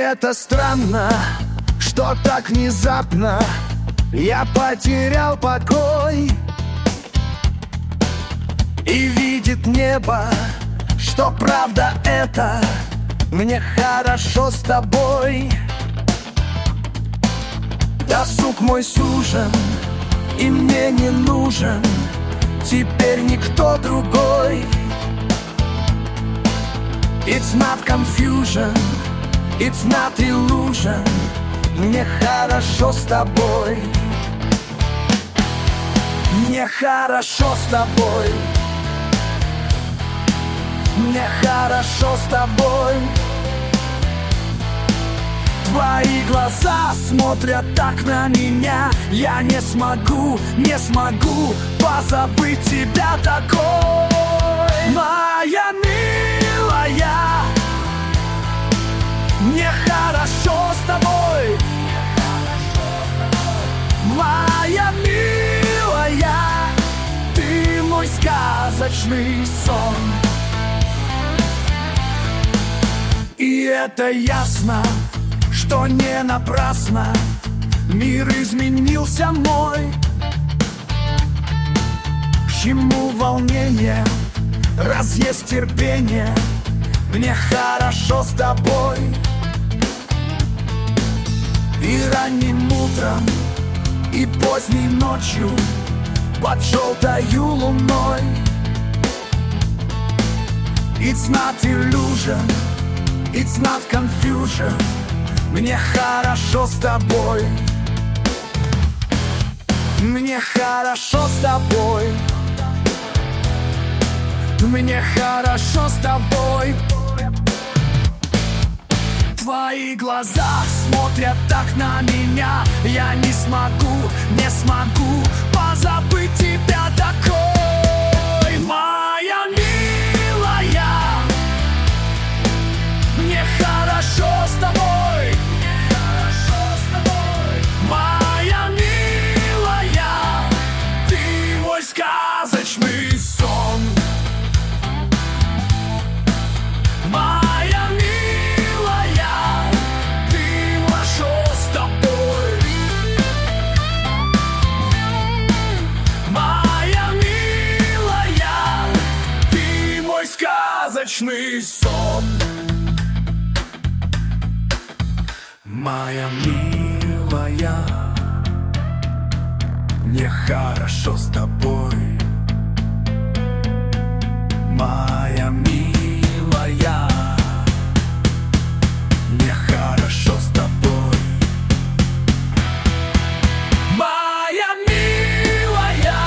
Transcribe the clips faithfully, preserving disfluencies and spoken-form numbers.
это странно, что так внезапно я потерял покой. И видит небо, что правда это, мне хорошо с тобой. Досуг мой сужен, и мне не нужен теперь никто другой. It's not confusion, it's not illusion, мне хорошо с тобой. Мне хорошо с тобой. Мне хорошо с тобой. Твои глаза смотрят так на меня, я не смогу, не смогу позабыть тебя такой. Моя милая, мне хорошо с тобой. Моя милая, ты мой сказочный сон. И это ясно, что не напрасно мир изменился мой. К чему волнение, раз есть терпение, мне хорошо с тобой. И ранним утром, и поздней ночью, под желтою луной. It's not illusion, it's not confusion, мне хорошо с тобой. Мне хорошо с тобой. Мне хорошо с тобой. Твои глаза смотрят так на меня, я не смогу, не смогу позабыть тебя такой. Моя милая, мне хорошо с тобой. Моя милая, ты мой сказочный сон. Моя милая, ты хорошо с тобой. Моя милая, ты мой сказочный сон. Моя милая, мне хорошо с тобой. Моя милая, мне хорошо с тобой. Моя милая,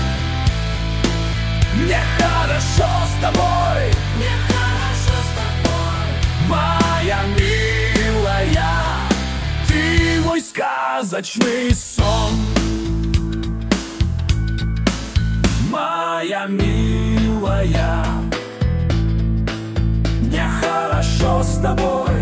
мне хорошо с тобой. Мне хорошо с тобой. Моя милая, ты мой сказочный сон. Моя милая, мне хорошо с тобой.